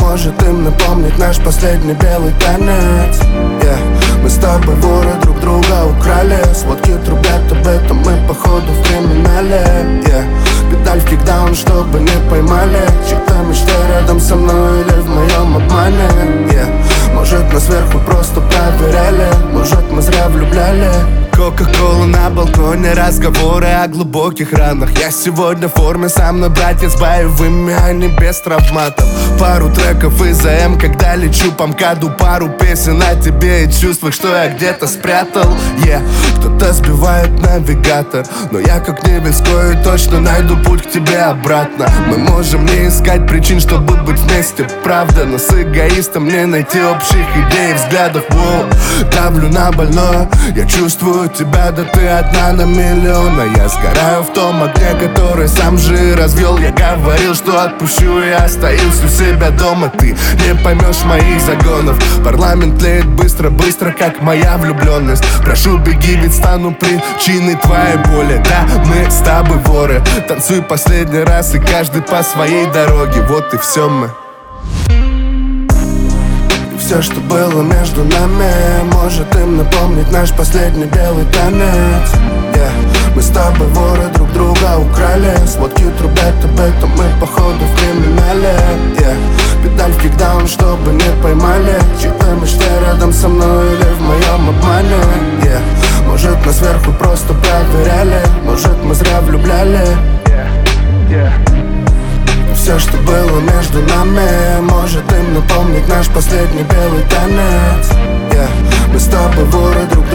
может им напомнить наш последний белый танец. Мы с тобой воры, друг друга украли. Сводки трубят об этом, мы походу в криминале. Педаль в кикдаун, чтобы не поймали. Чьи-то мечты рядом со мной или в моем обмане. Может нас сверху просто проверяли, может мы зря влюбляли. Кока-кола на балконе, разговоры о глубоких ранах. Я сегодня в форме, сам на братья с боевыми, а не без травматов. Пару треков из АМ, когда лечу по МКАДу. Пару песен о тебе и чувствах, что я где-то спрятал. Кто-то сбивает навигатор, но я как Невельской точно найду путь к тебе обратно. Мы можем не искать причин, чтобы быть вместе, правда, но с эгоистом не найти общих идей и взглядов. Давлю на больное, я чувствую тебя, да ты одна на миллион. А я сгораю в том огне, который сам же и развел. Я говорил, что отпущу, и остаюсь у себя дома. Ты не поймешь моих загонов. Парламент тлеет быстро, быстро, как моя влюбленность. Прошу, беги, ведь стану причиной твоей боли. Да, мы с тобой воры. Танцуй последний раз, и каждый по своей дороге. Вот и все мы. Все, что было между нами, может им напомнить наш последний белый танец. Мы с тобой воры, друг друга украли. Сводки трубят об этом, мы походу в криминале. Педаль в кикдаун, чтобы не поймали. Чьи-то мечты рядом со мной или в моем обмане. Может нас сверху просто проверяли, может мы зря влюбляли. Все, что было между нами, может им напомнить наш последний белый танец. Мы с тобой воры, друг